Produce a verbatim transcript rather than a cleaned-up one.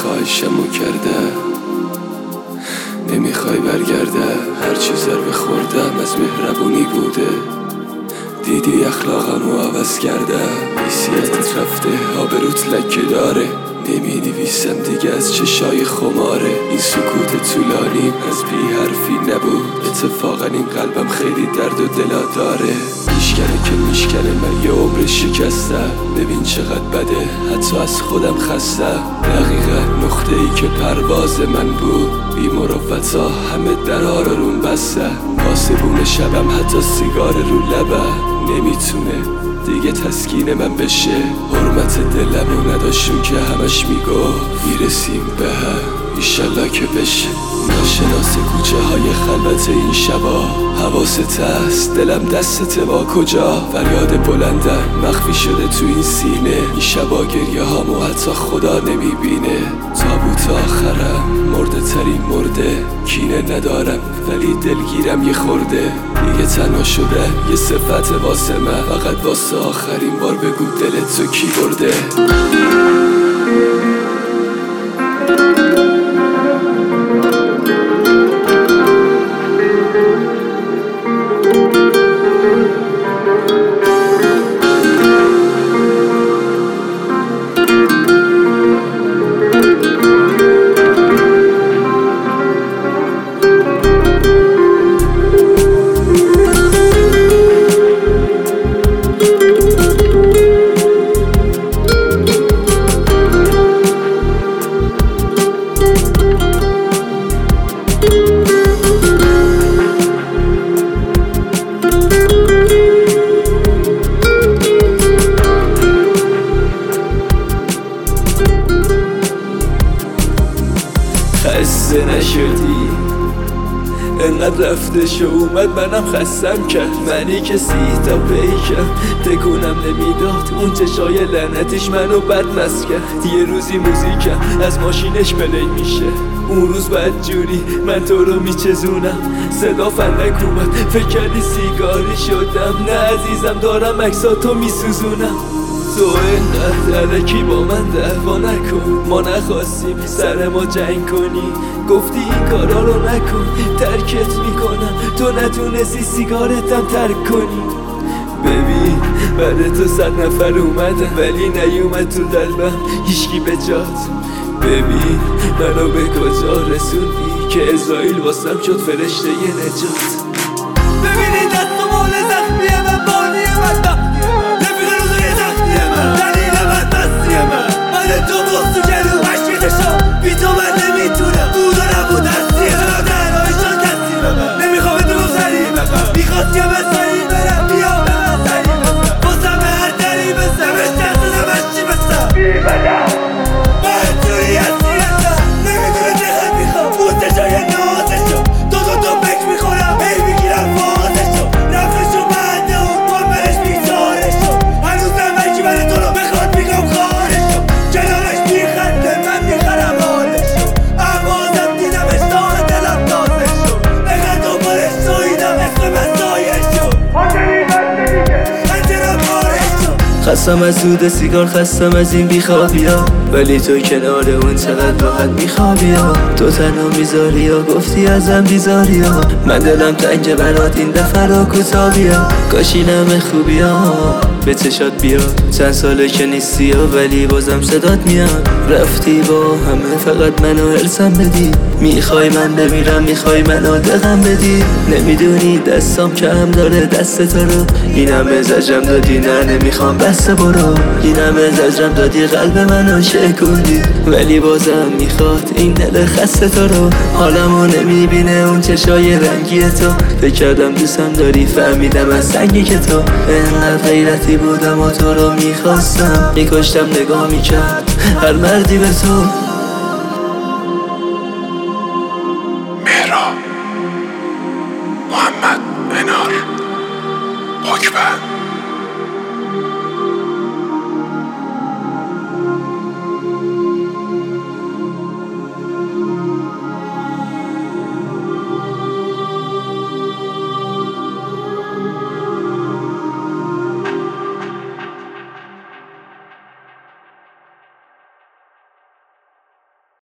خواهشمو کرده، نمیخوای برگرده. هرچی ضربه خوردم از مهربونی بوده، دیدی اخلاقمو عوض کرده. حیثیتت رفته، آبروت لکه داره، نمی نویسم دیگه از چشای خماره. این سکوت طولانی از بی حرفی نبود، اتفاقا این قلبم خیلی درد و دلا داره. میشکنه که میشکنه، من یه عمر شکستم. ببین چقدر بده، حتی از خودم خستم. دقیقا نقطه ای که پرواز من بود، بی مروتا همه درها رو روم بسته. پاسبون شبم حتی سیگار رو لبه نمیتونه دیگه تسکین من بشه. حرمت دلمو نداشون که همش میگفت میرسیم به هم، ایشالله که بشه. ناشناس کوچه های خلوت این شبا، حواست هست دلم دستت با کجا. فریاد بلندم مخفی شده تو این سینه، این شبا گریه هامو حتی خدا نمیبینه. تابوت آخرم مرده ترین مرده، کینه ندارم ولی دلگیرم یه خورده. دیگه تنها شدم یه صفت واسه من، فقط واسه آخرین بار بگو دلت تو کی برده. خسته نشدی انقدر رفته شو اومد، منم خستم کرد. منی که سی تا پیکم تکونم نمیداد، اون چشای لعنتش منو بدمست کرد. یه روزی موزیکم از ماشینش پلی میشه، اون روز بد جوری من تو رو میچزونم. صدا فلک اومد، فکر کردی سیگاری شدم. نه عزیزم دارم عکساتو میسوزونم. تو اینقدر علکی با من دعوا نکن، ما نخواستیم سر ما جنگ کنی. گفتی این کارا رو نکن، ترکت میکنم. تو نتونستی سیگارتم ترک کنی. ببین بعد تو صد نفر اومدن ولی نیومد تو قلبم هیچکی به جات. ببین منو به کجا رسوندی که اسرائیل واسم شد فرشته ی نجات. ببینی دست و مال زخمیه من، بانی من بختیه من، رفیق روزوی زخمیه من، دلیل من بستیه من. من تو بخت تو جلو عشقیدشم، بی تو من نمیتونم. بود و نبود هستیه من، درهایی شد کسی به من. نمیخوام تو سریع بفهم، میخواست که به سریع برم، بیا به من سریع بفهم. بازم به هر دری بسم، بشتر زدم از چی بسم بی بدم. من توری هستیتم، نمیدونه دقت میخوام. اون تشای نازشو دو دو دو بک میخورم، هی میگیرم فازشو. رفتشو بعده اون قربنش بیزارشو. هنوزم هرکی من تو رو بخواد میگم خارشو. کنارش میخنده من میخرم حالشو. احوازم دیدمش تا دلم تازشو. بخند دنبالش ساییدم اسم مسایشو. حاضری بسته دیگه انجرم بارشو. خستم از دود سیگار، خستم از این بیخوابی ها، ولی تو کنار اون چقدر راحت میخوابی ها. تو تنها میذاری ها، گفتی ازم بیزاری ها. من دلم تنگ برات این دفعه را کتابی ها. کاشی نم خوبی ها به چشات بیاد. چند ساله که نیستی ها ولی بازم صدات میاد. رفتی با همه فقط منو هرسم بدی. میخوای من بمیرم، میخوای منو دقم بدی. نمیدونی دستام کم داره دست تو رو. این همه زجرم دادی، نه نمیخوام بسته برو. این همه زجرم دادی قلب منو شکوندی، ولی بازم میخواد این دل خسته تو رو. حالمو نمیبینه اون چشای رنگی تو. فکر کردم دوستم داری، فهمیدم از سنگی که تو. انقدر غیرتی بودم و تو رو میخواستم، میکشتم نگاه میکرد هر مردی به تو.